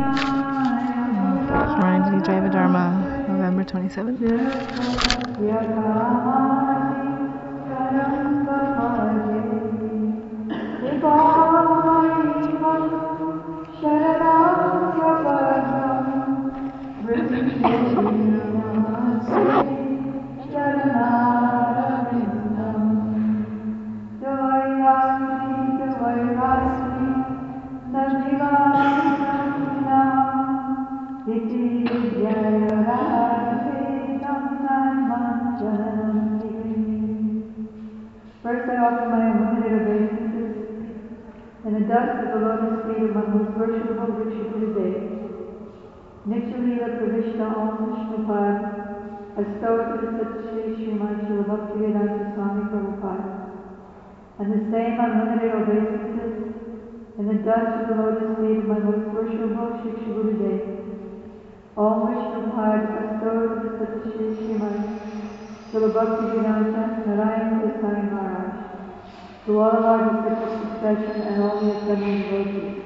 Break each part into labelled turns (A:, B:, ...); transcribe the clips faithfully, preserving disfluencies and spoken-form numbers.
A: Shrine to Jaiva Dharma, November twenty-seventh.
B: First, I offer my unlimited obeisances in the dust of the lotus feet of my most worshipful Rishi Gurudev. Nityalila Pravishta Om Vishnupad, Astotra Satshri Srimad Srila Bhaktivedanta Swami Prabhupada. And the same unlimited obeisances in the dust of the lotus feet of my most worshipful Rishi Gurudev. Om Vishnupad, Astotra Satshri Srimad Srila Bhaktivedanta Narayana Desai Maharaj, to all of our disciple succession and all the assembled devotees.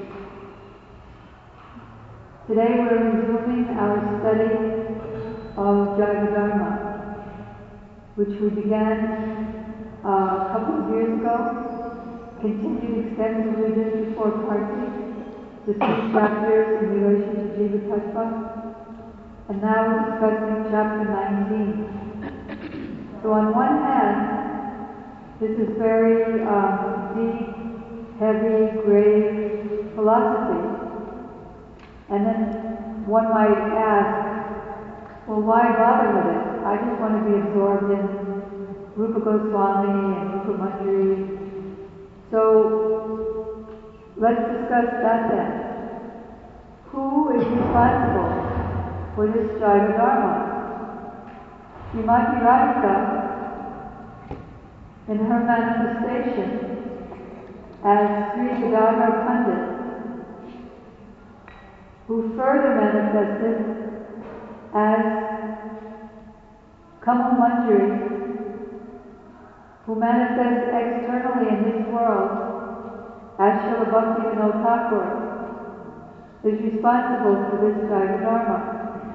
B: Today we're resuming our study of Jaiva Dharma, which we began uh, a couple of years ago, continued extensively just before Kartik, the three chapters in relation to Jiva Tattva, and now we're discussing chapter nineteen. So on one hand, this is very um, deep, heavy, grave philosophy. And then one might ask, well, why bother with it? I just want to be absorbed in Rupa Goswami and Rupa Manjari. So let's discuss that then. Who is responsible for this Jaiva Dharma? Srimati Radhika, in her manifestation as Sri Gadadhar Pandit, who further manifested as Kamal Manjari, who manifests externally in this world as Srila Bhaktivinoda Thakur, is responsible for this Jaiva Dharma.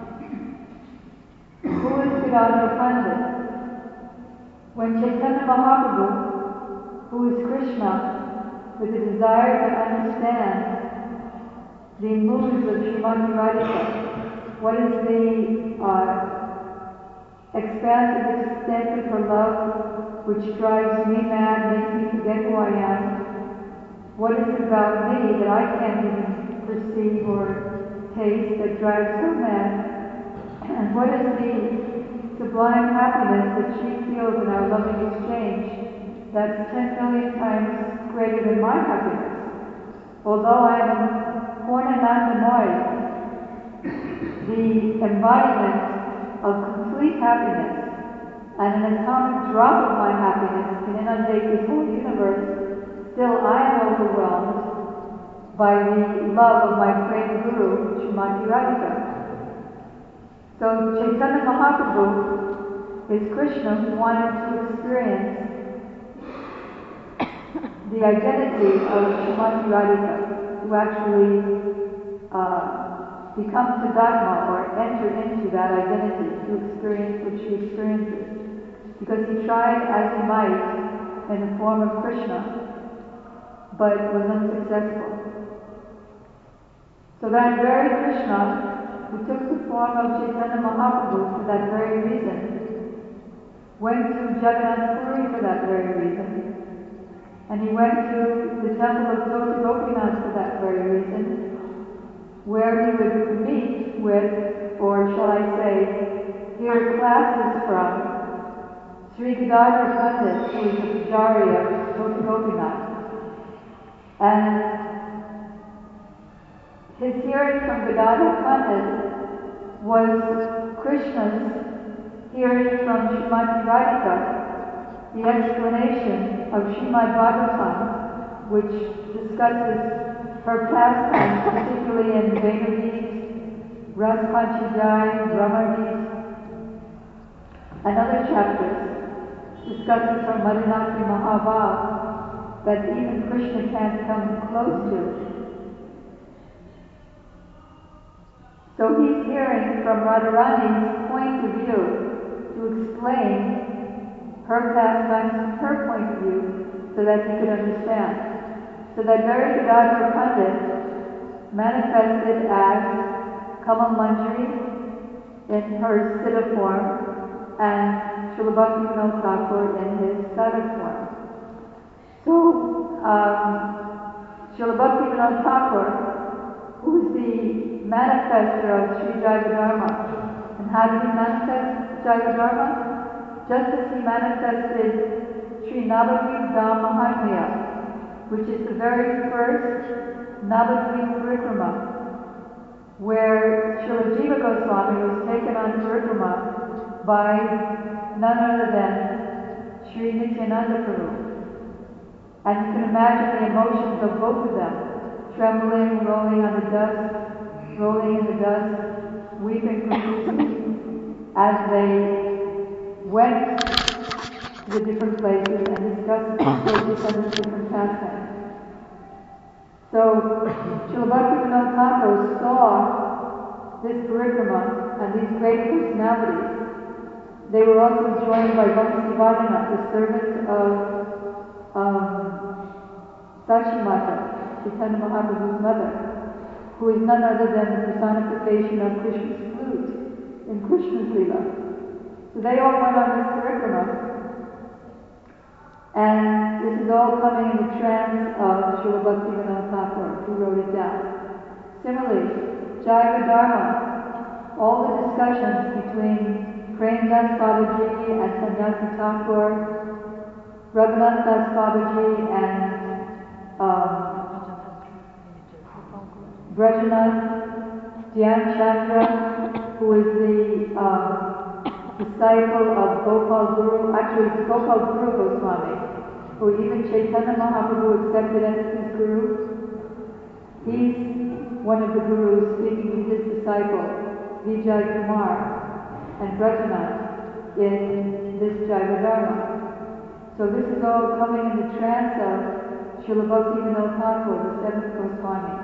B: Who is Gadadhar Pandit? When Chaitanya Mahaprabhu, who is Krishna, with a desire to understand the moods of Srimati Radhika, what is the uh, expansive extent of her love which drives me mad, makes me forget who I am? What is it about me that I can't even perceive or taste that drives her mad? And what is the sublime happiness that she feels in our loving exchange that's ten million times greater than my happiness? Although I am Purnanandamoy, the embodiment of complete happiness, and an atomic drop of my happiness can inundate this whole universe, still I am overwhelmed by the love of my great Guru, Srimati Radhika. So Chaitanya Mahaprabhu is Krishna who wanted to experience the identity of Srimati Radhika, who actually uh, becomes the Dharma or enter into that identity to experience what she experiences. Because he tried as he might in the form of Krishna, but was unsuccessful. So that very Krishna, who took the form of Chaitanya Mahaprabhu for that very reason, went to Jagannath Puri for that very reason, and he went to the temple of Tota Gopinath for that very reason, where he would meet with, or shall I say, hear classes from Sri Gadadhar Pandit, who is the Pujari of Tota Gopinath. And his hearing from Gadadhar Pandit was Krishna's hearing from Srimati Radhika, the explanation of Srimad Bhagavatam, which discusses her pastimes, particularly in Vedageet, Ras Panchadhyay, Brahmageet, and other chapters discusses from Madhunatri Mahabhav that even Krishna can't come close to. So he's hearing from Radharani's point of view to explain her pastimes from her point of view so that he could understand. So that very Gadadhar Pandit manifested as Kamal Manjari in her Siddha form and Srila Bhaktivinoda Thakur in his Sadak form. So, um, Srila Bhaktivinoda Thakur, who is the manifester of Sri Jayavadharma. And how did he manifest Jayavadharma? Just as he manifested Sri Navadvip Dham Mahatmya, which is the very first Navadvip Parikrama, where Srila Jiva Goswami was taken on Parikrama by none other than Sri Nityananda Prabhu. And you can imagine the emotions of both of them, trembling, rolling on the dust, rolling in the dust, weeping profusely, as they went to the different places and discussed the different pastimes. So, Srila Bhaktivinoda Thakur saw this parikrama and these great personalities. They were also joined by Vansivadana, the servant of um, Sachi Mata, Chaitanya Mahaprabhu's mother, who is none other than the personification of Krishna's flute in Krishna's Leela. So they all went on this parikrama, and this is all coming in the trance of Srila Bhaktivinoda Thakur, who wrote it down. Similarly, Jayavadharma, all the discussions between Premdas Babaji and Sanyasi Thakur, Raghunath Das Babaji and um, Brajanath Dhyan Chandra, who is the um, disciple of Gopal Guru, actually it's Gopal Guru Goswami, who even Chaitanya Mahaprabhu accepted as his guru. He's one of the gurus speaking to his disciple, Vijay Kumar and Brajanath in this Jayavadharma. So this is all coming in the trance of Srila Bhaktivinoda Thakur, the seventh Goswami.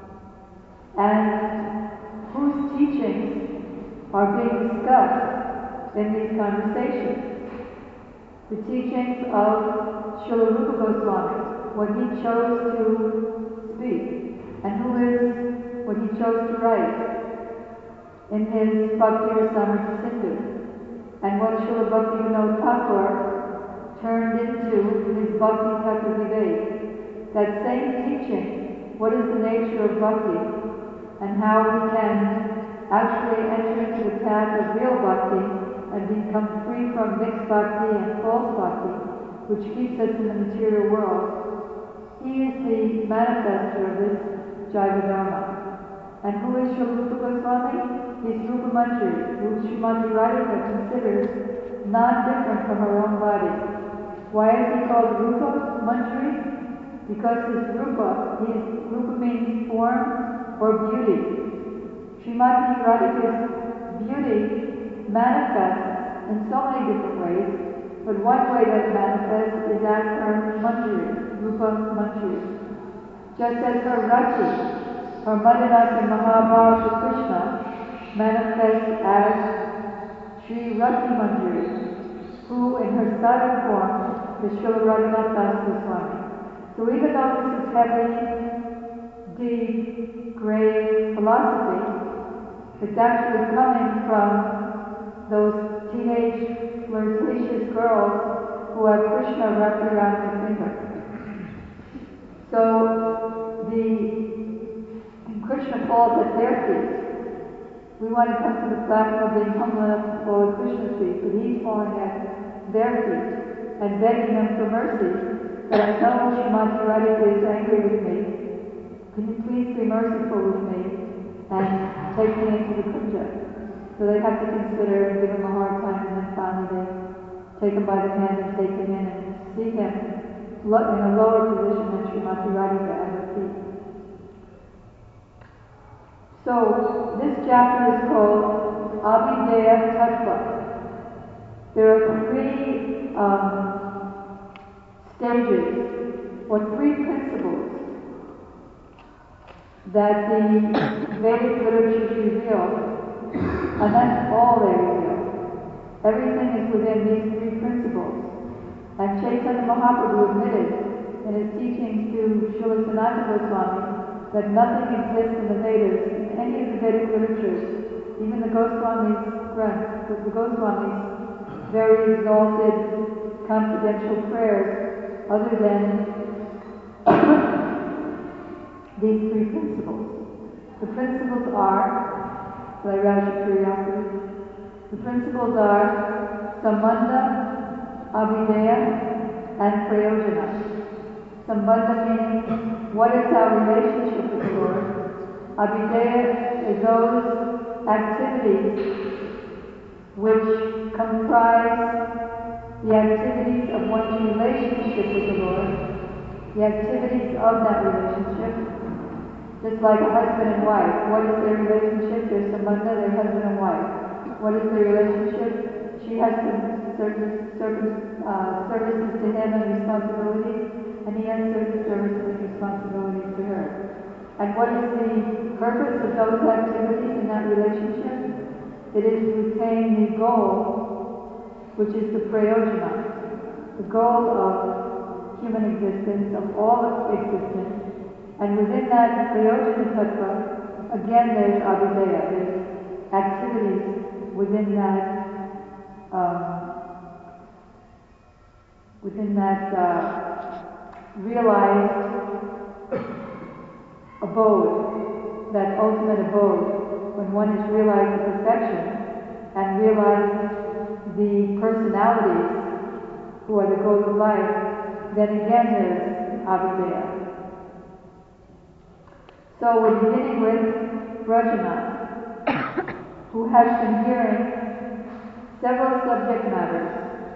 B: And whose teachings are being discussed in these conversations? The teachings of Srila Rupa Goswami, what he chose to speak, and who is what he chose to write in his Bhakti Rasamrita Sindhu, and what Srila Bhaktivinoda Thakur turned into his Bhakti Tattva Vivek. That same teaching, what is the nature of Bhakti, and how we can actually enter into the path of real Bhakti and become free from mixed Bhakti and false Bhakti, which keeps us in the material world. He is the manifester of this Jayavadharma. And who is Srila Rupa Goswami? He is Rupa Manjari, who Srimati Radhika considers not different from her own body. Why is he called Rupa Manjari? Because his Rupa, his Rupa means form or beauty. Srimati Radhika's beauty manifests in so many different ways, but one way that manifests is as her Manjari, Rupa Manjari. Just as her Rati, her Madhuraka Mahabharata Krishna, manifests as Sri Rati Manjari, who in her sadhana form is Srila Raghunath Das Goswami. So even though this is heavy, deep, grave philosophy, it's actually coming from those teenage, flirtatious girls who have Krishna wrapped around their finger. So the Krishna falls at their feet. We want to come to the platform of being humble enough to fall at Krishna's feet, but he's falling at their feet and begging them for mercy. But I know Srimati Radhika is angry with me. Can you please be merciful with me and take me into the kunja? So they have to consider and give him a hard time, and then finally they take him by the hand and take him in and see him in a lower position than Srimati Radhika at her feet. So this chapter is called Abhideya Tattva. There are three um, stages, or three principles, that the Vedic literature reveal, and that's all they reveal. Everything is within these three principles. And Chaitanya Mahaprabhu admitted in his teachings to Srila Sanatana Goswami that nothing exists in the Vedas, in any of the Vedic literatures, even the Goswami's Granth, the Goswami's very exalted, confidential prayers, other than these three principles. The principles are, will I rouse your curiosity? The principles are Sambandha, Abhideya, and Prayojana. Sambandha meaning what is our relationship with the Lord. Abhideya is those activities which comprise the activities of one's relationship with the Lord, the activities of that relationship. Just like a husband and wife. What is their relationship? Their sambandha, their husband and wife. What is their relationship? She has some certain, certain uh, services to him and responsibilities, and he has certain services and responsibilities to her. And what is the purpose of those activities in that relationship? It is to attain the goal, which is the prayojana, the goal of human existence, of all existence. And within that prayojana tattva, again there's abhideya, there's activities within that, um, within that uh, realized abode, that ultimate abode, when one has realized the perfection and realized the personalities who are the goal of life, then again there's abhideya. So we're beginning with Brajanath, who has been hearing several subject matters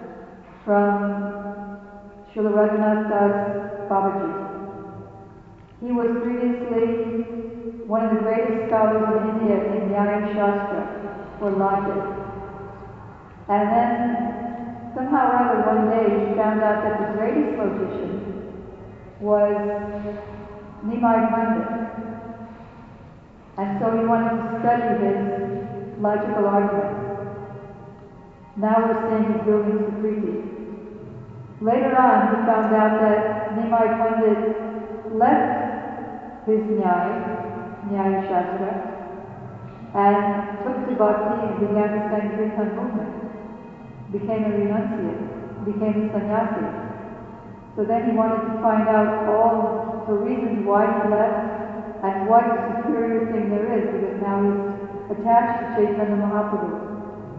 B: from Srila Raghunath Das Babaji. He was previously one of the greatest scholars in India in Nyaya Shastra, or logic. And then, somehow or other, one day he found out that the greatest logician was Nimai Pandit. And so he wanted to study his logical arguments. Now we're seeing his building Sukriti. Later on, he found out that Nimai Pandit left his Nyaya, Nyaya Shastra, and took to Bhakti and began the Sankirtan movement, became a renunciate, became a sannyasi. So then he wanted to find out all the reasons why he left and what superior thing there is, because now he's attached to Chaitanya Mahaprabhu.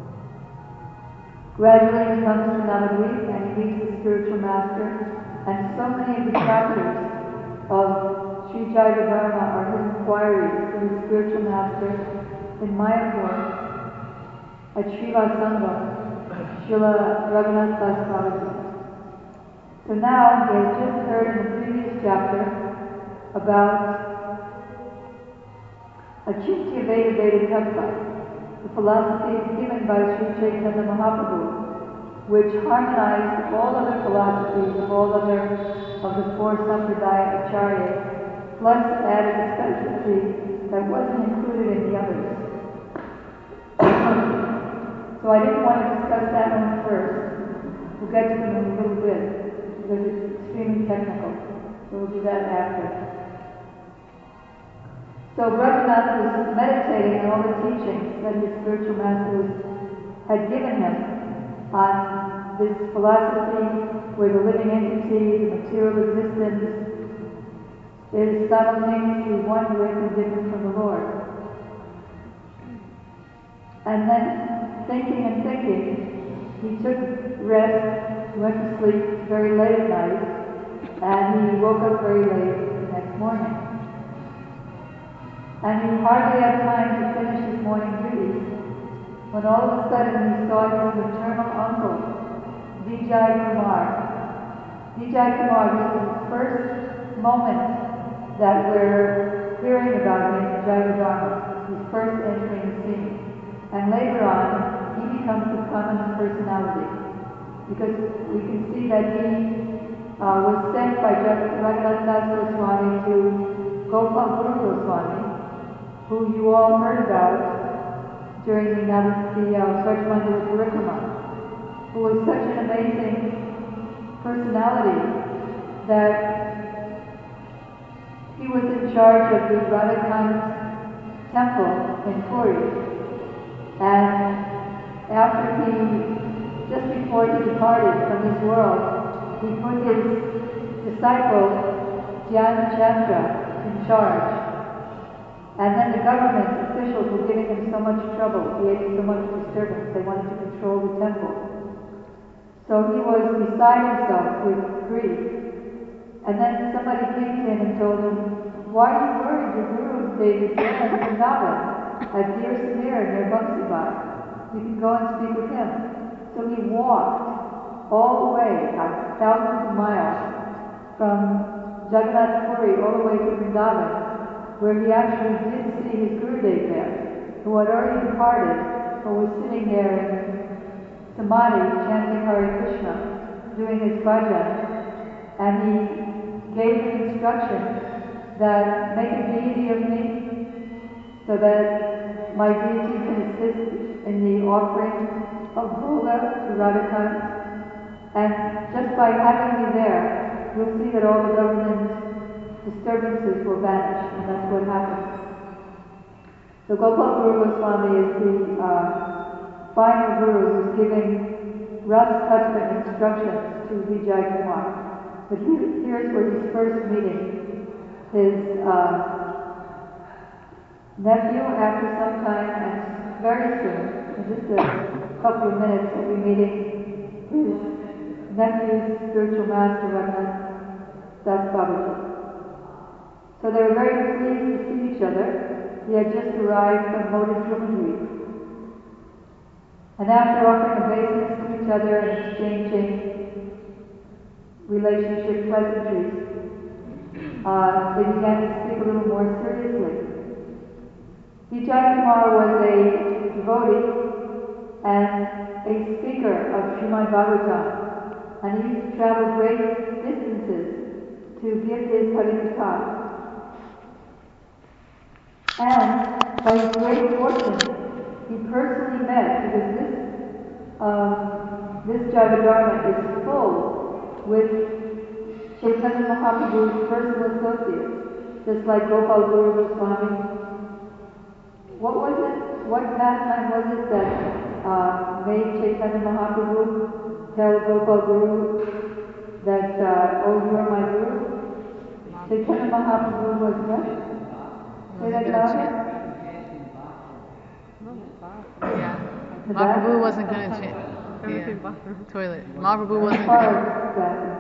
B: Gradually he comes to Navadvip and he meets the spiritual master, and so many of the chapters of Sri Jayadharma are his inquiries to the spiritual master in Mayapur at Srila Sangha, Srila Raghunath Das Babaji. So now he has just heard in the previous chapter about Achintya Veda Veda Tattva, the philosophy given by Sri Chaitanya Mahaprabhu, which harmonized all other philosophies of all other of the four Sampradaya Acharyas, plus added a specialty that wasn't included in the others. So I didn't want to discuss that one first. We'll get to them in a little bit, because it's extremely technical. So we'll do that after. So Raghunath was meditating on all the teachings that his spiritual masters had given him on this philosophy where the living entity, the material existence, is simultaneously one with and different from the Lord. And then, thinking and thinking, he took rest, went to sleep very late at night, and he woke up very late the next morning. And he hardly had time to finish his morning duties when all of a sudden he saw his maternal uncle, Vijay Kumar. Vijay Kumar, this is the first moment that we're hearing about him in Jayadharma, his first entering the scene. And later on, he becomes a prominent personality, because we can see that he uh, was sent by Raghunath Das Goswami to Gopal Guru Goswami, who you all heard about during the, the uh, Brajmandala Parikrama, who was such an amazing personality that he was in charge of the Radhakund temple in Puri. And after he, just before he departed from this world, he put his disciple Jnana Chandra in charge. And then the government officials were giving him so much trouble, creating so much disturbance, they wanted to control the temple. So he was beside himself with grief. And then somebody came to him and told him, "Why are you worried? Your guru is there in Vrindavan, at Deer Samir near Bamsibai. You can go and speak with him." So he walked all the way, like thousands of miles, from Jagannath Puri all the way to Vrindavan, where he actually did see his Gurudev there, who had already departed, but was sitting there in Samadhi, chanting Hare Krishna, doing his bhajan, and he gave him instructions that make a deity of me, so that my deity can assist in the offering of bhoga to Radhakund. And just by having me there, you'll see that all the government disturbances will vanish, and that's what happened. So Gopal Guru Goswami is the uh, final guru who's giving Ras Tattva instructions to Vijay Kumar. But he, here's where he's first meeting his uh, nephew after some time, and very soon, in just a couple of minutes, he'll be meeting his nephew's spiritual master, Raghunath Das Babaji. So they were very pleased to see each other. He had just arrived from Modha. And after offering obeisance to each other and exchanging relationship pleasantries, uh, they began to speak a little more seriously. Vijay Kumar was a devotee and a speaker of Srimad Bhagavatam, and he used to travel great distances to give his Harikatha. And by his great fortune, he personally met, because this um, this Jayavadharma is full with Chaitanya Mahaprabhu's personal associates, just like Gopal Guru Goswami. What was it? What pastime was it that uh, made Chaitanya Mahaprabhu tell Gopal Guru that, uh, "Oh, you are my Guru"? Chaitanya Mahaprabhu was what? Say that louder.
A: Yeah. Mahaprabhu wasn't going to change. Yeah. Toilet. Mahaprabhu wasn't
B: going
A: to.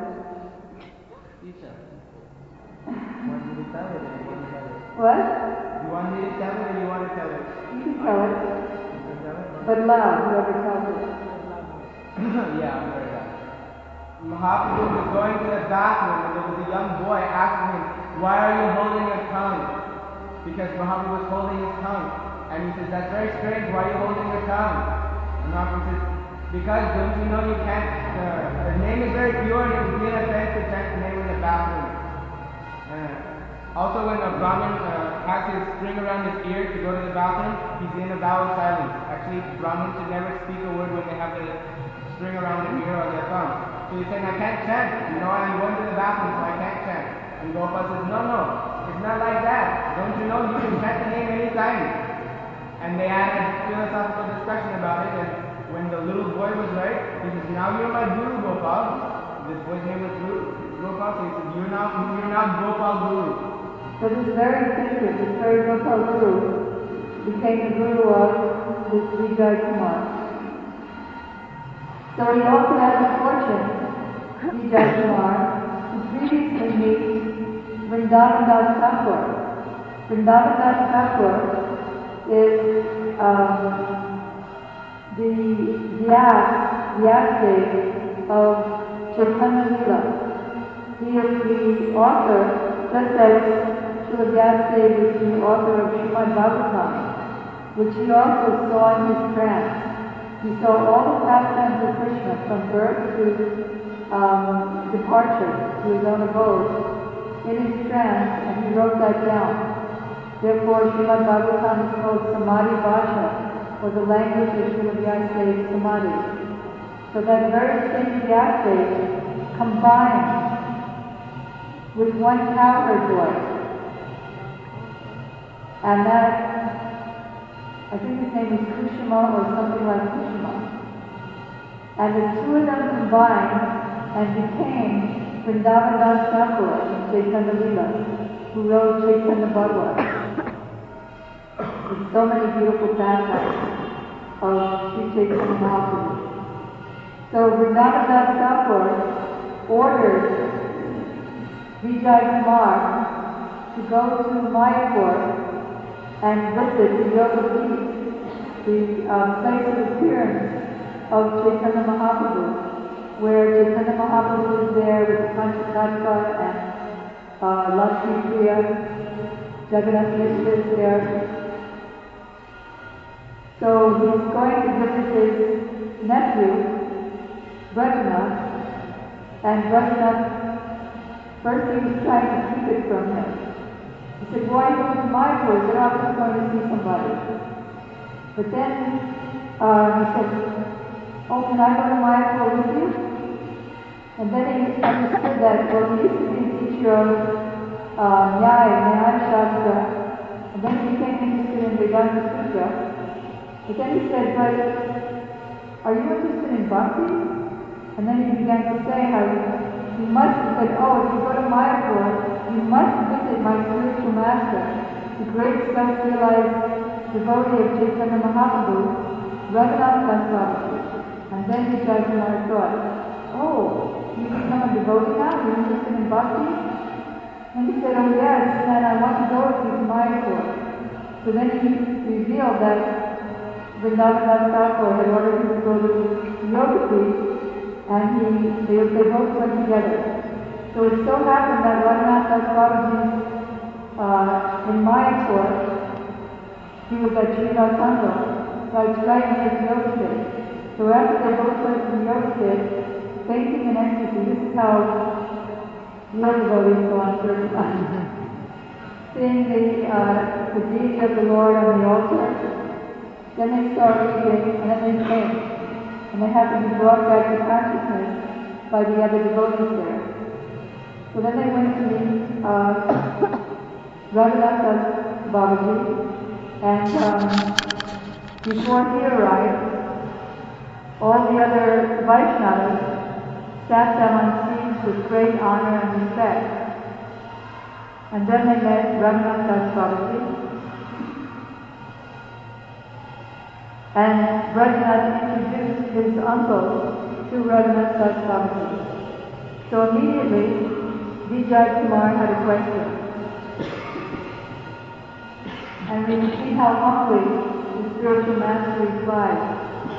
B: What?
C: You want me to tell it or you want to tell it?
B: You can tell it. But loud, whoever tells it.
C: Yeah, I'm very loud. Mahaprabhu was going to the bathroom and there was a young boy asking him, "Why are you holding your tongue?" Because Mahaprabhu was holding his tongue. And he says, "That's very strange, why are you holding your tongue?" And Mahaprabhu says, "Because don't you know you can't, uh, the name is very pure and it would be an offense to chant the name in the bathroom." Uh, also when a Brahmin uh, has his string around his ear to go to the bathroom, he's in a vow of silence. Actually, Brahmins should never speak a word when they have the string around their ear or their thumb. So he's saying, "I can't chant, you know, I'm going to the bathroom so I can't chant." And Gopal says, "No, no, it's not like that. Don't you know you can chant the name anytime?" And they had a philosophical discussion about it, and when the little boy was right, he says, "Now you're my Guru, Gopal." This boy's name was Guru, Gopal, so he says, "You're now, you're now Gopal Guru."
B: So this very figure, this very Gopal Guru, became the Guru of this Vijay Kumar. So he also had the fortune, Vijay Kumar, to previously meet Vrindavan Das Thakur. Vrindavan Das Thakur is um, the Vyas, Vyasdev of Chaitanya Lila. He is the author, just as Srila Vyasdev is the author of Srimad Bhagavatam, which he also saw in his trance. He saw all the pastimes of Krishna from birth to um, departure to his own abode in his trance, and he wrote that down. Therefore, Srimad Bhagavatam is called Samadhi Bhasha, or the language of Srimad Vyasa is Samadhi. So that very same Vyasa combined with one cowherd boy. And that, I think his name is Kushima or something like Kushima. And the two of them combined and became Vrindavan Das Thakur in Chaitanya Leela, who wrote Chaitanya Bhagavat. With so many beautiful pastimes of Sri Chaitanya Mahaprabhu. So Vrindavan Das Thakur ordered Vijay Kumar to go to Mayapur and visit the Yoga Peeth, the uh, place of appearance of Chaitanya Mahaprabhu, where Chaitanya Mahaprabhu is there with Panchatattva and uh, Lakshmi Priya, Jagannath Mishra is there. So he's going to visit his nephew, Raghunath, and Raghunath, first he was trying to keep it from him. He said, why are you going to Mayapur? You're always going to see somebody. But then uh, he said, oh, can I go to Mayapur with you? And then he understood that, well, he used to be a teacher of uh, Nyaya, Nyaya Shastra, and then he became interested in Vedanta Sutra. But then he said, but are you interested in Bhakti? And then he began to say how you must, he said, oh, if you go to Mayapur, you must visit my spiritual master, the great self-realized devotee of Chaitanya Mahaprabhu, Raghunath Das Babaji. And then Vijay Kumar thought, oh, you become a devotee now? You're interested in Bhakti? And he said, oh yes, and I want to go with you to Mayapur. So then he revealed that Vrindavan Das Thakur had ordered him to go to Yoga Peeth, and he, they, they both went together. So it so happened that Raghunath Das Babaji, uh, in Mayapur, he was at Srivas Sangha, right, right near the Yoga Pit. So after they both went to the Yoga Pit, fainting in ecstasy, this is how yoga devotees go on certain times. Seeing the, uh, the deity of the Lord on the altar, then they start reading, and then they faint. And they have to be brought back to consciousness by the other devotees there. So then they went to meet uh, Raghunath Das Babaji, and um, before he arrived, all the other Vaishnavas sat them on seats with great honor and respect. And then they met Raghunath Das Babaji, and Raghunath introduced his uncle to Raghunath Das Babaji. So immediately, Vijay Kumar had a question. And we can see how humbly the spiritual master replied.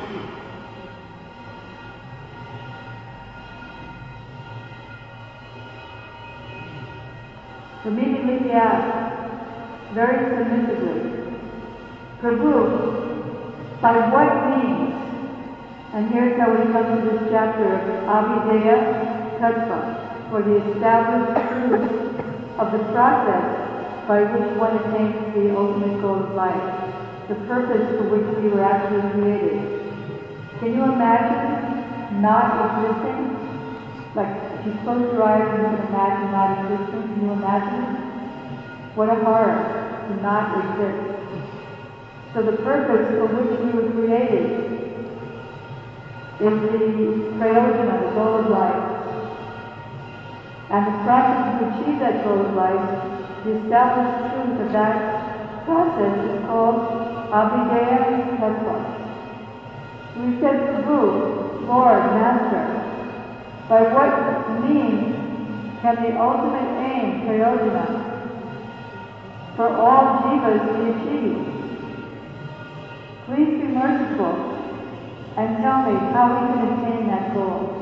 B: Immediately he asked, very submissively, Prabhu, by what means? And here's how we come to this chapter of Abhideya Tattva, for the established truth of the process by which one attains the ultimate goal of life, the purpose for which we were actually created. Can you imagine not existing? Like, if you close your eyes and you can imagine not existing, can you imagine? What a horror to not exist. So the purpose for which we were created is the prayojana, the goal of life. And the process to achieve that goal of life, the established truth of that process is called Abhideya Tattva. We said, Prabhu, Lord, Master, by what means can the ultimate aim, prayojana, for all jivas be achieved? Please be merciful and tell me how we can attain that goal.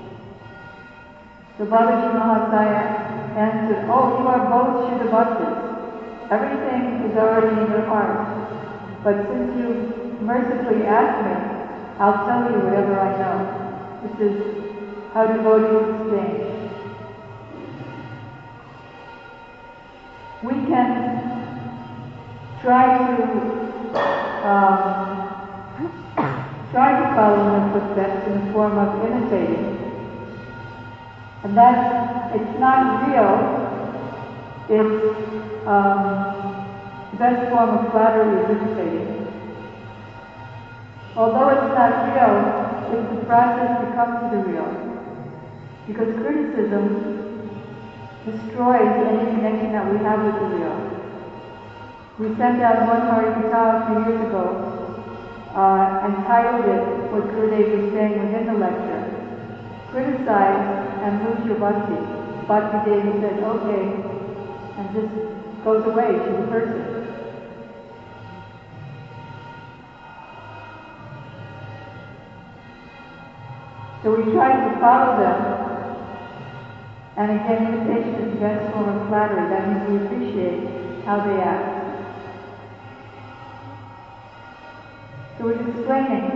B: So Babaji Mahasaya answered, oh, you are both Shuddha Bhaktas. Everything is already in your heart. But since you mercifully asked me, I'll tell you whatever I know. This is how devotees exchange. We can try to um, try to follow in the footsteps in the form of imitating. And that's, it's not real. It's um, the best form of flattery is imitating. Although it's not real, it's the process to come to the real. Because criticism destroys any connection that we have with the real. We sent out one Harikatha a few years ago uh, and titled it what Gurudev was saying within the lecture. Criticize and lose your bhakti. Bhakti Devi said, okay, and just goes away to the person. So we try to follow them. And again, imitation is the best form of flattery. That means we appreciate how they act. So he's explaining.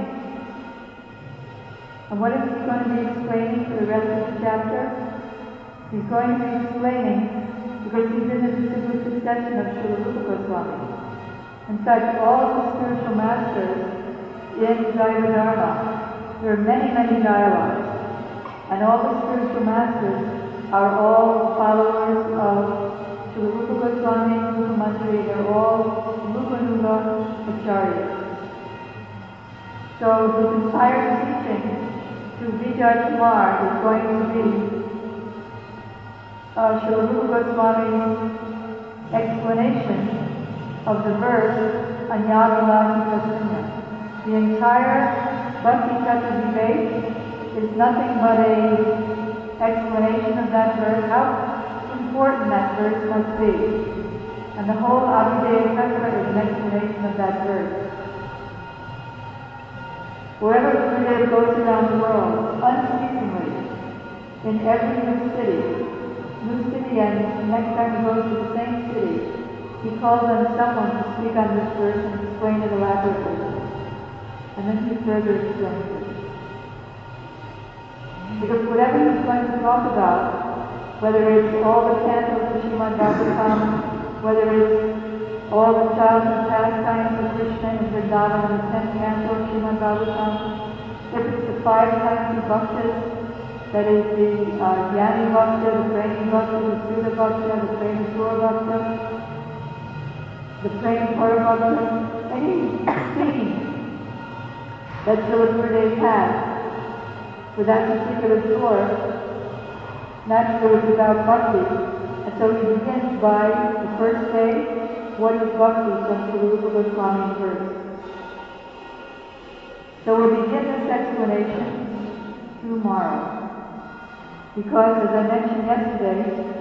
B: And what is he going to be explaining for the rest of the chapter? He's going to be explaining, because he's in the disciplic succession of Srila Rupa Goswami. In fact, all of the spiritual masters in Jaiva Dharma, there are many, many dialogues. And all the spiritual masters are all followers of Srila Rupa Goswami, Rupa Manjari. They're all Rupanuga Acharyas. So his entire teaching to Vijay Kumar is going to be uh, Srila Rupa Goswami's explanation of the verse Anyāvilāsa Prasanya. The entire Bhakti Tattva debate is nothing but a explanation of that verse, how important that verse must be. And the whole Abhidheya Tattva is an explanation of that verse. Wherever Gurudev goes around the world, unceasingly, in every new city, new city, and next time he goes to the same city, he calls on someone to speak on this verse and explain it elaborately. And then he further explains it. Because whatever he's going to talk about, whether it's all the cantos of Srimad Bhagavatam, whether it's all the childhood pastimes of Krishna in Vrindavan and the tenth canto of Srimad Bhagavatam, if it's the five kinds of bhaktas, that is the uh, Jnani Bhakta, the Premi Bhakta, the Sudha Bhakta, the Premi Pura Bhakta, the Premi Pura Bhakta, any theme that Srila Gurudev has for that particular source, naturally it's about bhakti. And so he begins by the first day, what is bhakti from Srila Rupa Goswami's verse. So we'll begin this explanation tomorrow. Because as I mentioned yesterday,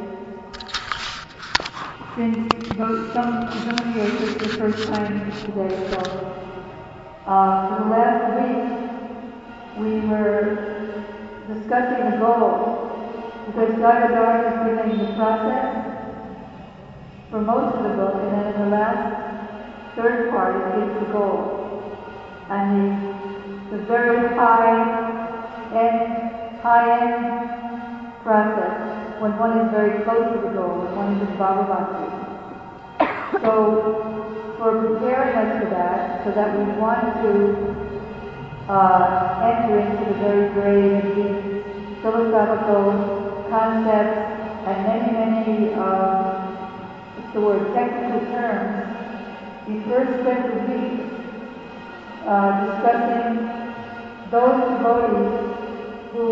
B: since some, some of you are just the first time today, so uh, for the last week we were discussing the goals, because Jayadhar is giving the process for most of the book, and then in the last third part it gives the goal. And the, the very high end, high end process, when one is very close to the goal, when one is in Bhagavati. So, for preparing us for that, so that we want to Uh, enter into the very grave and deep philosophical concepts and many, many, uh, what's the word, technical terms. We first spent the week uh, discussing those devotees who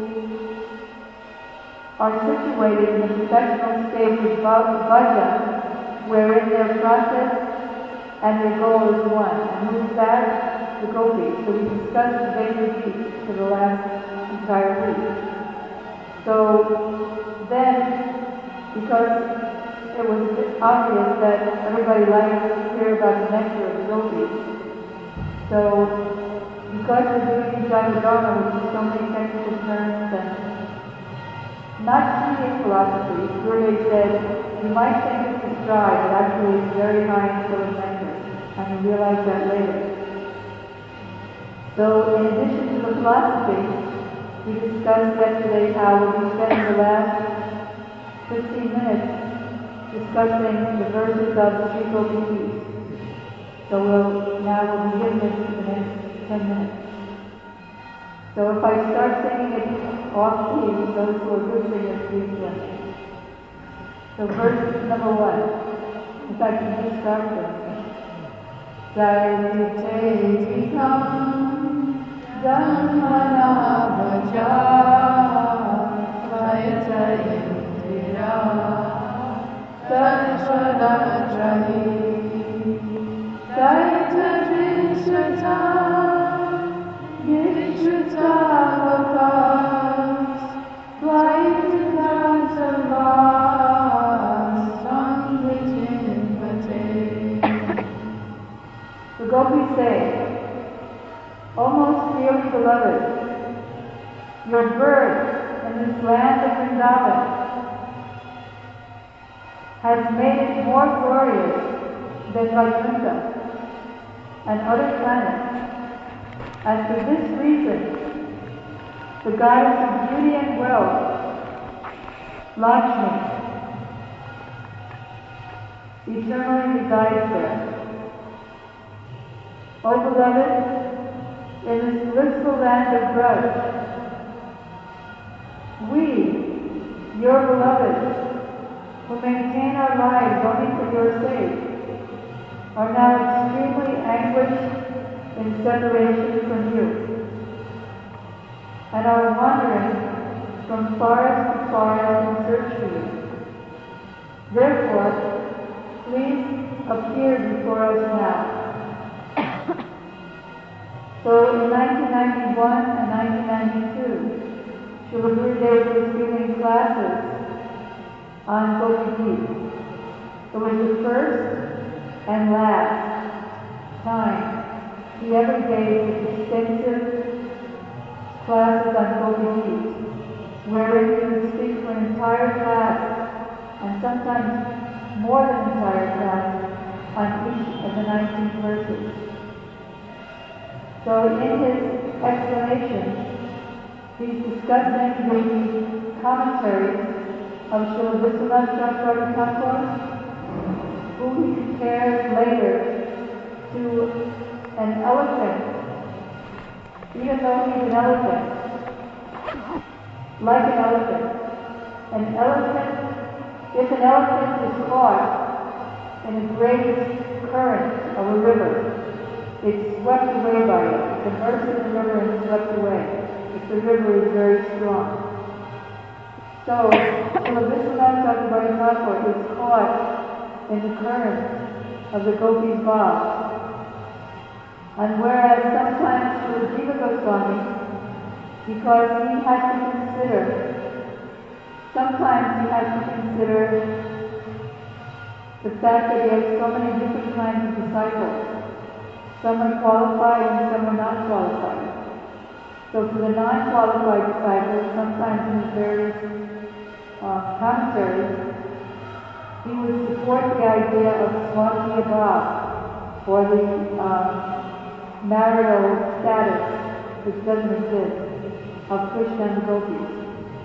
B: are situated in the professional stage of bhajan, wherein their process and their goal is one. And who is that? The gopis. So we discussed the Vedic Gita for the last entire week. So then, because it was obvious that everybody likes to hear about the nectar of the gopis, so because we're doing Jaiva Dharma, which is so many technical terms and not cheating philosophy, Gurudev said, you might think it's a dry, but actually it's very high and full of nectar, and you realize that later. So in addition to the philosophy, we discussed yesterday how we'll be spending the last fifteen minutes discussing the verses of the Sri Gopi. So we'll, now we'll begin this in the next ten minutes. So if I start singing it off key, those who are good singers, please join me. So verse number one. In fact, you just start singing. Jai Kam Dhamana Bhaja Jai Jai Indira Saraswata Jai Jai Jai Vishwata Vishwata Vakas Vaitaka Sarvas Samritin Pate. The gopis say, O most dearly beloved, your birth in this land of Vrindavan has made it more glorious than Vaikuntha and other planets. And for this reason, the goddess of beauty and wealth, Lakshmi, eternally resides there. O beloved, in this blissful land of Braj, we, your beloved, who maintain our lives only for your sake, are now extremely anguished in separation from you, and are wandering from forest to forest in search for you. Therefore, please appear before us now. So in nineteen ninety-one and nineteen ninety-two, Srila Gurudev was giving classes on Gopi Geet. It was the first and last time he ever gave extensive classes on Gopi Geet, wherein he would speak for an entire class, and sometimes more than an entire class, on each of the nineteen verses. So in his explanation, he's discussing the commentaries of Srila Vishwanath Chakravarti Thakur, who he compares later to an elephant, even though he's an elephant, like an elephant. An elephant, if an elephant is caught in a great current of a river, it's swept away by it. It's immersed in the river and swept away, if the river is very strong. So, Srila Vishwanath Chakravarti Thakur is caught in the current of the Gopi's Bhav. And whereas sometimes Srila Jiva Goswami, because he has to consider, sometimes he has to consider the fact that he has so many different kinds of disciples. Some are qualified and some are not qualified. So for the non-qualified disciples, sometimes in his various uh, commentaries, he would support the idea of Swati Bhav, or the uh, marital status, which doesn't exist, of Krishna and the gopis.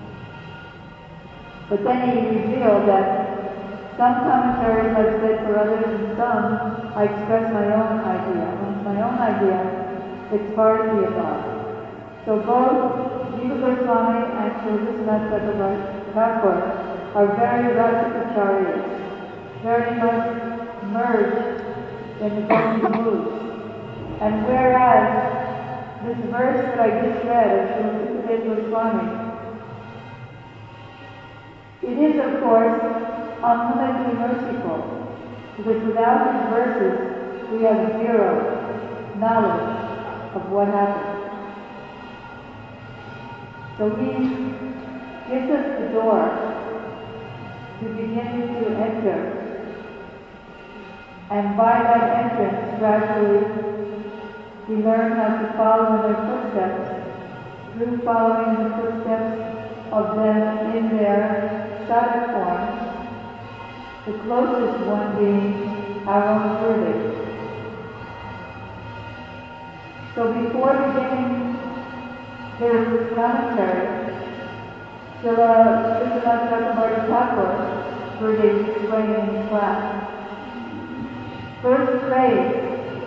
B: But then he revealed that some commentaries have said for others, and some I express my own idea. When it's my own idea, it's Bharatiya Bhav. So both Jiva Goswami and Srila Vishwanath Chakravarti Thakur are very Rasikacharyas, very much merged in the Gopi moods. And whereas this verse that I just read of Srila Sukadeva Goswami, it is of course unlimitedly merciful, because without these verses we have zero knowledge of what happened. So he gives us the door to begin to enter, and by that entrance gradually we learn how to follow in their footsteps, through following the footsteps of them in their sadhak form, the closest one being our own Gurudev. So before beginning his commentary, Srila Vishwanath Chakravarti Thakur, Gurudev explaining in his class, first praise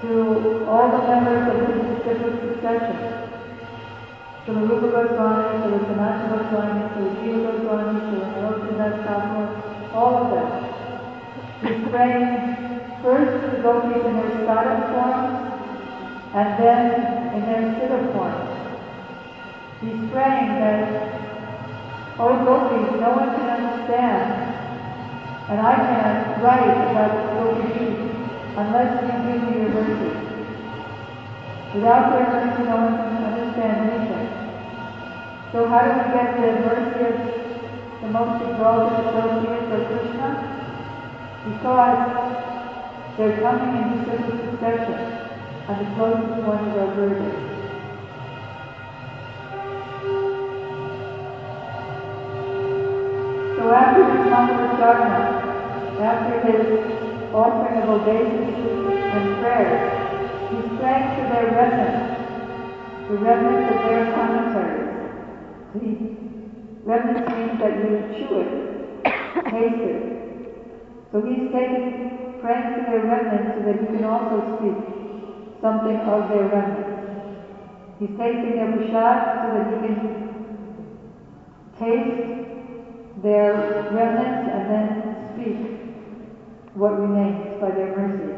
B: to all the members of the disciplic succession, Srila Rupa Goswami, Srila Sanatana Goswami, Srila Jiva Goswami, Srila Narottam Thakur, all of them. He's praying first to the gopis in their startup forms, and then in their siddha forms. He's praying that, O gopis, no one can understand, and I can't write about the gopi Gita unless you give me your mercy. Without their mercy, no one can understand anything. So how do we get the mercy of the most exalted associates of Krishna? Because they're coming in disciplic succession, and the closest ones are virgins. So after his Mangalasarna, after his offering of obeisances and prayers, he's praying for their remnants, the remnants of their commentaries. So he, remnants means that you chew it, taste it. So he's taking, praying for their remnants so that he can also speak something of their remnants. He's tasting their prasad so that he can taste their remnants and then speak what remains by their mercy.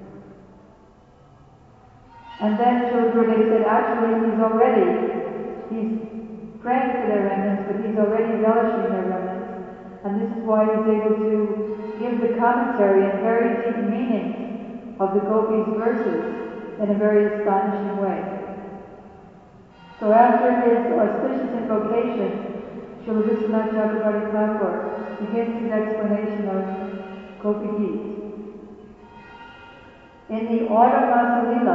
B: And then Srila Gurudev said, actually he's already, he's praying for their remnants, but he's already relishing their remnants. And this is why he's able to give the commentary and very deep meaning of the gopis' verses in a very astonishing way. So after his auspicious invocation, Srila Vishwanath Chakravarti Thakur begins his explanation of Gopi Gita. In the Autumn Rasa Lila,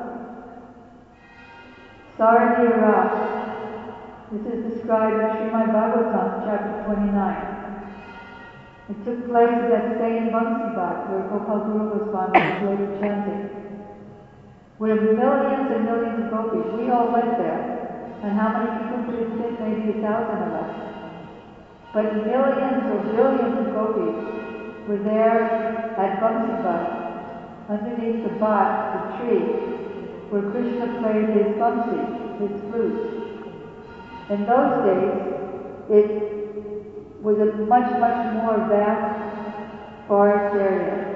B: Saradiya Ras, this is described in Srimad Bhagavatam, chapter twenty-nine. It took place at that same Bamsi Bhat where Gopal Guru Goswami was later chanting. With millions and millions of gopis, we all went there. And how many people could it fit? Maybe a thousand of us. But millions or billions of gopis were there at Bamsi Bhat, underneath the bhat, the tree, where Krishna played his bamsi, his flute. In those days, it was a much, much more vast forest area.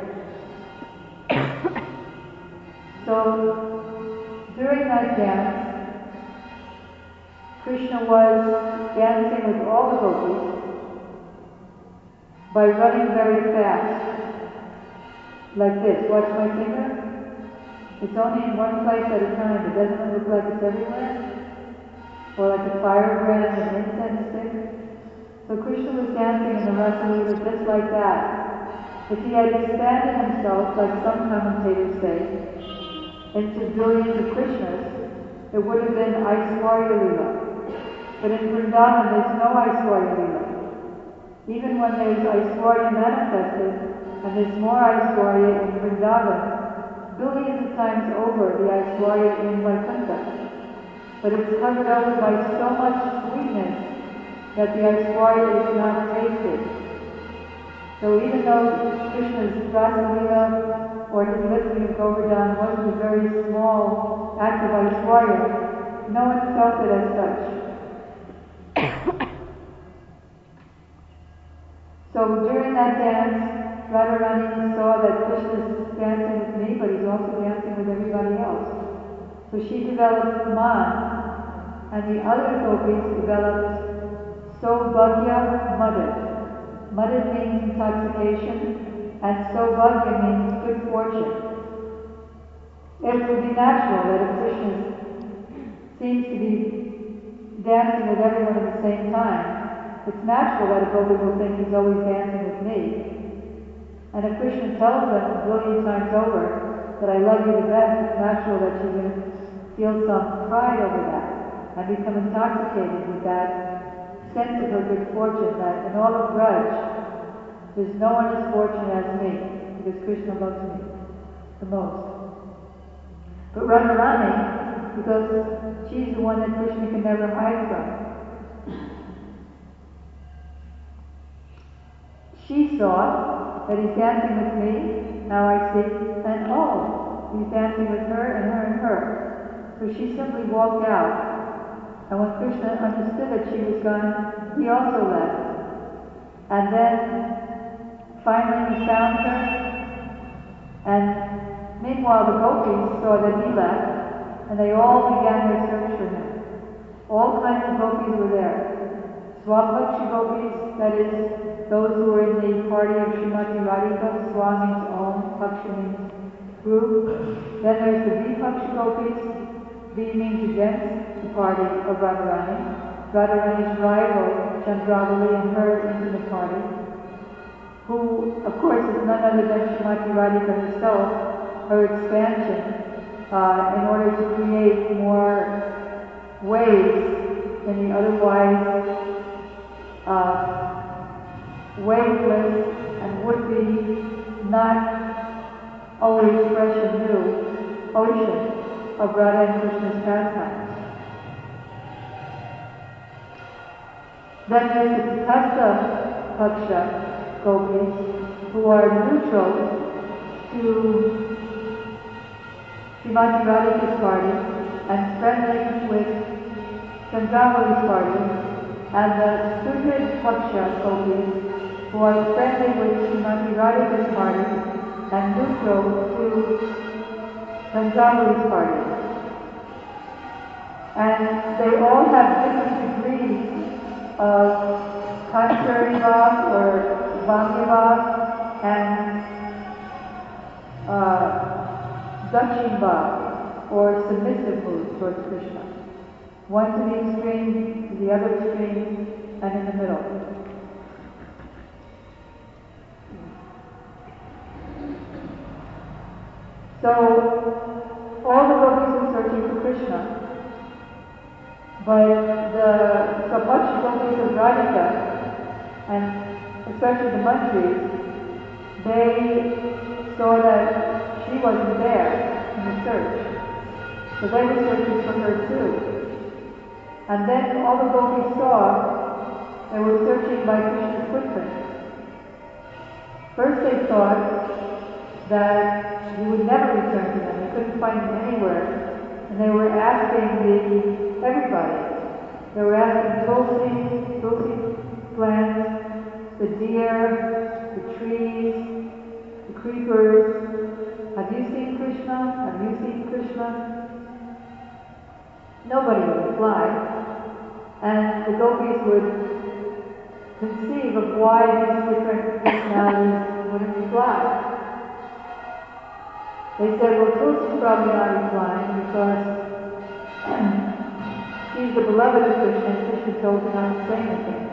B: So, during that dance, Krishna was dancing with all the gopis by running very fast, like this. Watch my finger. It's only in one place at a time. It doesn't look like it's everywhere. Or like a firebrand and incense stick. So Krishna was dancing in the Rasa Lila just like that. If he had expanded himself, like some commentators say, into billions of Krishnas, it would have been Aishwarya Lila. But in Vrindavan, there's no Aishwarya Lila. Even when there's Aishwarya manifested, and there's more Aishwarya in Vrindavan, billions of times over the Aishwarya in Vaikuntha. But it's covered over by so much sweetness that the Aishwarya is not tasted. So even though Krishna's Rasa Lila or his lifting of Govardhan was a very small act of Aishwarya, no one felt it as such. So during that dance, Radharani saw that Krishna's dancing with me, but he's also dancing with everybody else. So she developed Man, and the other gopis developed Saubhagya Madad. Madad means intoxication, and Saubhagya means good fortune. It would be natural that if Krishna seems to be dancing with everyone at the same time, it's natural that a gopi will think he's always dancing with me. And if Krishna tells them a billion times over that I love you the best, it's natural that she's going to feel some pride over that and become intoxicated with that sense of her good fortune, that in all of Braj, there's no one as fortunate as me, because Krishna loves me the most. But Radharani, because she's the one that Krishna can never hide from, she saw that he's dancing with me, now I see, and oh, He's dancing with her and her and her. So she simply walked out. And when Krishna understood that she was gone, he also left. And then finally he found her. And meanwhile the gopis saw that he left, and they all began their search for him. All kinds of gopis were there. Swapakshi gopis, that is, those who were in the party of Srimati Radhika, Swami's own Pakshini's group. Then there's the Vipakshi gopis, V means against the party of Radharani. Radharani's rival, Chandravali, and her intimate party, who, of course, is none other than Srimati Radhika herself, her expansion, uh, in order to create more waves in the otherwise uh, waveless and would-be not always fresh and new ocean of Radha and Krishna's pastimes. Then there's the Tatastha Paksha gopis, who are neutral to Srimati Radhika's party and friendly with Chandravali's party, and the Sudhid Paksha gopis, who are friendly with Srimati Radhika's party and neutral to Chandravali's party. And they all have different degrees of contrary bhav or vamya bhav and uh, dakshin bhav or submissive mood towards Krishna. One to the extreme, to the other extreme, and in the middle. So, all the gopis are searching for Krishna. But the Swapakshi gopis of Radhika, and especially the mantris, they saw that she wasn't there in the search. So they were searching for her too. And then all the gopis saw, they were searching by Krishna's footprints. First they thought that he would never return to them. They couldn't find him anywhere. And they were asking the everybody. They were asking Tulsi, Tulsi plants, the deer, the trees, the creepers. Have you seen Krishna? Have you seen Krishna? Nobody would reply. And the gopis would conceive of why these different personalities wouldn't reply. They said, well, Tulsi's probably not replying because she's the beloved of Krishna, and Krishna told her not to say anything.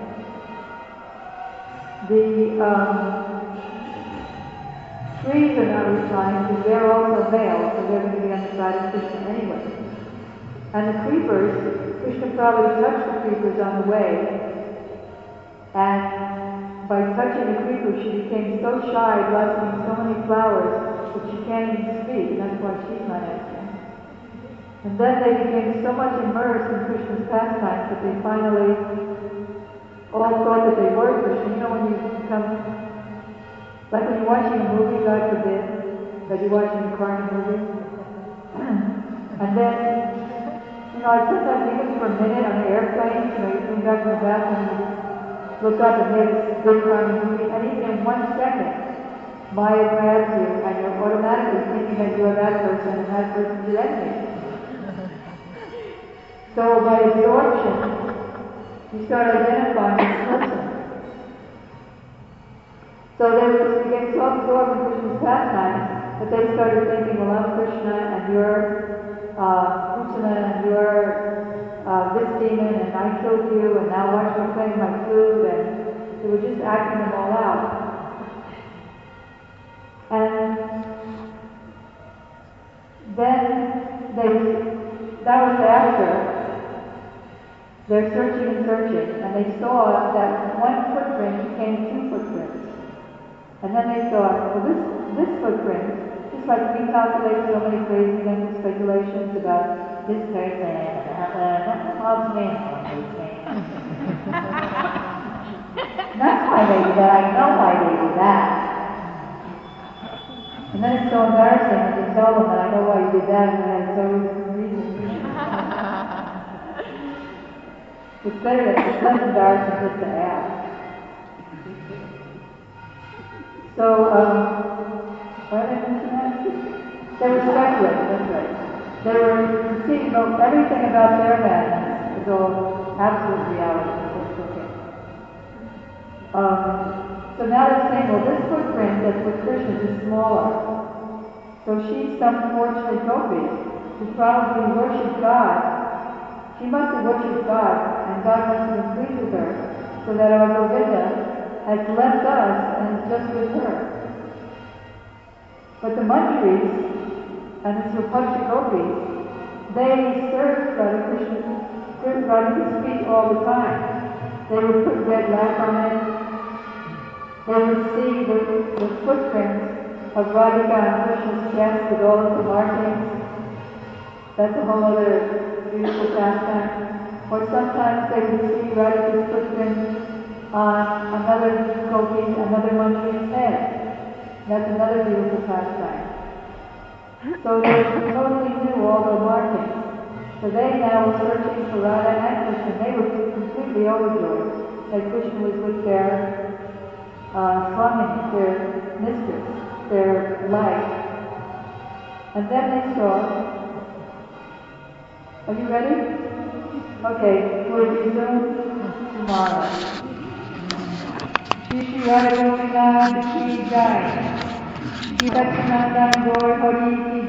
B: The um, trees are not replying because they're also male, so they're going to be on the side of Krishna anyway. And the creepers, Krishna probably touched the creepers on the way, and by touching the creeper, she became so shy, blossoming so many flowers, that she can't even speak, and that's why she's not answering. And then they became so much immersed in Krishna's pastimes that they finally all thought that they were Krishna. You know when you become, like when you're watching a movie, God forbid, that you're watching a carny movie, and then, you know, sometimes even for a minute on the airplane, you know, you come back from the bathroom, you look up and there's this big carny movie, and even in one second, Maya grabs you, and you're automatically thinking that you are that person, and that person's your enemy. So by absorption, you start identifying this person. So they were became so absorbed in Krishna's pastimes that they started thinking, well, I'm Krishna, and you're uh, Krishna, and you're uh, this demon, and I killed you, and now watch me play my food, and they were just acting them all out. And then they, that was after they're searching and searching, and they saw that one footprint became two footprints. And then they thought, well, this this footprint, just like we calculate so many crazy mental speculations about this person, that loves me, that's why they do that. I know why they do that. And then it's so embarrassing when you tell them that I know why you did that and I had so reason. It's better, it's less embarrassing just to ask. So, um, why did I mention that? They were speculating, that's right. They were seeing about everything about their madness is all absolute reality. That's okay. Um, so now they're saying, well, this footprint that's with Krishna is smaller. So she's some fortunate gopi who probably worshipped God. She must have worshipped God, and God must have been pleased with her, so that our Govinda has left us and is just with her. But the Manjaris and the Swapaksha gopis, they served Radha Krishna, served Radha's feet all the time. They would put red lac on it. They would see the, the footprints of Radhika and Krishna's chest with all of the markings. That's a whole other beautiful pastime. Or sometimes they would see Radhika's footprints on another gopi, another Manjari's head. That's another beautiful pastime. So they totally knew all the markings. So they now were searching for Radha and Krishna. They were completely overjoyed that Krishna was with their uh, Swami, their mistress, their life. And then they saw. Are you ready? Okay, we'll resume tomorrow. Shri Shri Radha Govinda Ki Jai. Shri Bhaktivinoda Gaur Hari Ki